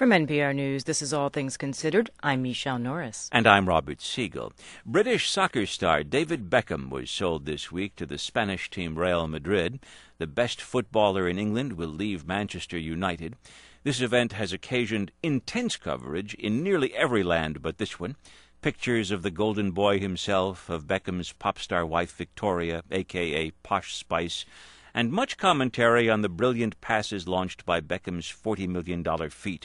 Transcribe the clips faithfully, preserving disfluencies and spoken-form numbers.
From N P R News, this is All Things Considered. I'm Michelle Norris. And I'm Robert Siegel. British soccer star David Beckham was sold this week to the Spanish team Real Madrid. The best footballer in England will leave Manchester United. This event has occasioned intense coverage in nearly every land but this one. Pictures of the golden boy himself, of Beckham's pop star wife Victoria, a k a. Posh Spice, and much commentary on the brilliant passes launched by Beckham's forty million dollars feat.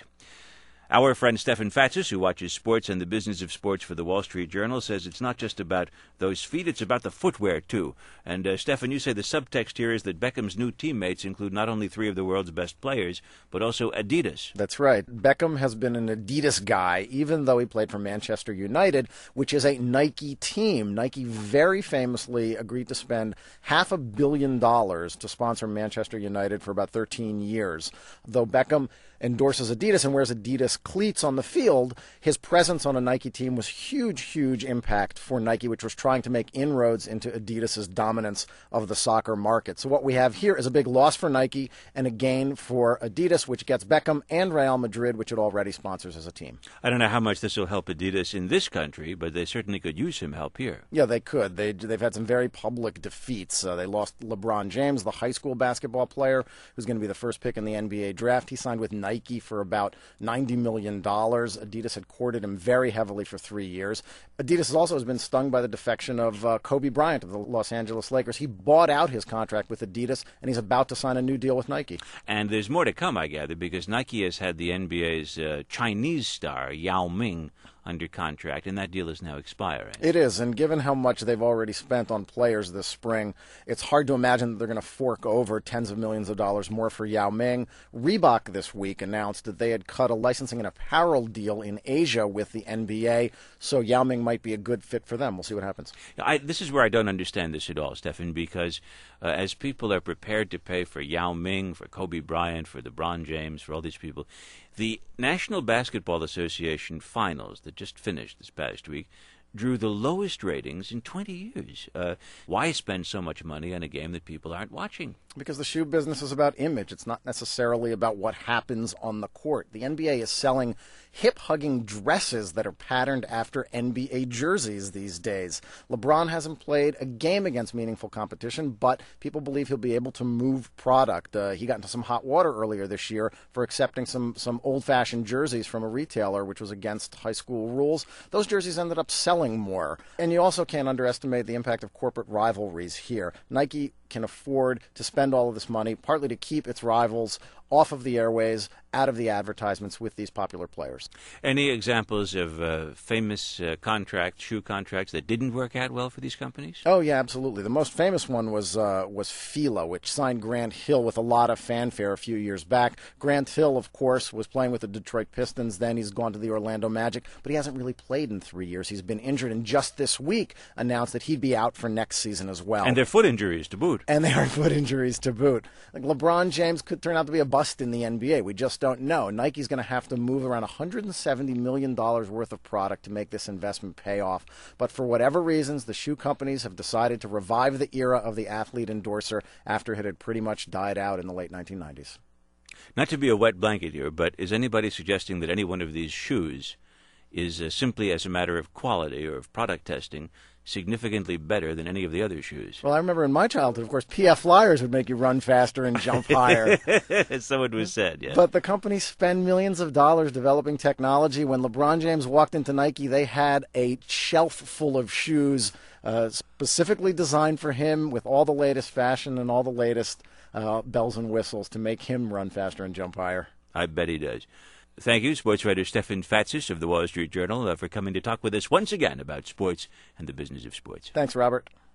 Our friend Stefan Fatsis, who watches sports and the business of sports for the Wall Street Journal, says it's not just about those feet, it's about the footwear, too. And, uh, Stefan, you say the subtext here is that Beckham's new teammates include not only three of the world's best players, but also Adidas. That's right. Beckham has been an Adidas guy, even though he played for Manchester United, which is a Nike team. Nike very famously agreed to spend half a billion dollars to sponsor Manchester United for about thirteen years. Though Beckham endorses Adidas and wears Adidas cleats on the field, his presence on a Nike team was huge, huge impact for Nike, which was trying to make inroads into Adidas's dominance of the soccer market. So what we have here is a big loss for Nike and a gain for Adidas, which gets Beckham and Real Madrid, which it already sponsors as a team. I don't know how much this will help Adidas in this country, but they certainly could use some help here. Yeah, they could. They, they've had some very public defeats. Uh, they lost LeBron James, the high school basketball player, who's going to be the first pick in the N B A draft. He signed with Nike Nike for about ninety million dollars. Adidas had courted him very heavily for three years. Adidas also has been stung by the defection of uh, Kobe Bryant of the Los Angeles Lakers. He bought out his contract with Adidas, and he's about to sign a new deal with Nike. And there's more to come, I gather, because Nike has had the N B A's uh, Chinese star, Yao Ming, under contract, and that deal is now expiring. It is, and given how much they've already spent on players this spring, it's hard to imagine that they're going to fork over tens of millions of dollars more for Yao Ming. Reebok this week announced that they had cut a licensing and apparel deal in Asia with the N B A, so Yao Ming might be a good fit for them. We'll see what happens. I, this is where I don't understand this at all, Stefan, because uh, as people are prepared to pay for Yao Ming, for Kobe Bryant, for LeBron James, for all these people, the National Basketball Association finals that just finished this past week drew the lowest ratings in twenty years. Uh, why spend so much money on a game that people aren't watching? Because the shoe business is about image. It's not necessarily about what happens on the court. The N B A is selling hip-hugging dresses that are patterned after N B A jerseys these days. LeBron hasn't played a game against meaningful competition, but people believe he'll be able to move product. Uh, he got into some hot water earlier this year for accepting some, some old-fashioned jerseys from a retailer, which was against high school rules. Those jerseys ended up selling more. And you also can't underestimate the impact of corporate rivalries here. Nike can afford to spend all of this money, partly to keep its rivals off of the airways, out of the advertisements with these popular players. Any examples of uh, famous uh, contracts, shoe contracts, that didn't work out well for these companies? Oh, yeah, absolutely. The most famous one was uh, was Fila, which signed Grant Hill with a lot of fanfare a few years back. Grant Hill, of course, was playing with the Detroit Pistons. Then he's gone to the Orlando Magic, but he hasn't really played in three years. He's been injured, and just this week announced that he'd be out for next season as well. And they're foot injuries to boot. And they are foot injuries to boot. Like LeBron James could turn out to be a bust in the N B A. We just don't know. Nike's going to have to move around one hundred seventy million dollars worth of product to make this investment pay off. But for whatever reasons, the shoe companies have decided to revive the era of the athlete endorser after it had pretty much died out in the late nineteen nineties. Not to be a wet blanket here, but is anybody suggesting that any one of these shoes is uh, simply as a matter of quality or of product testing significantly better than any of the other shoes? Well, I remember in my childhood, of course, P F Flyers would make you run faster and jump higher. So it was said, yeah. But the companies spend millions of dollars developing technology. When LeBron James walked into Nike, they had a shelf full of shoes uh, specifically designed for him with all the latest fashion and all the latest uh, bells and whistles to make him run faster and jump higher. I bet he does. Thank you, sports writer Stefan Fatsis of the Wall Street Journal, uh, for coming to talk with us once again about sports and the business of sports. Thanks, Robert.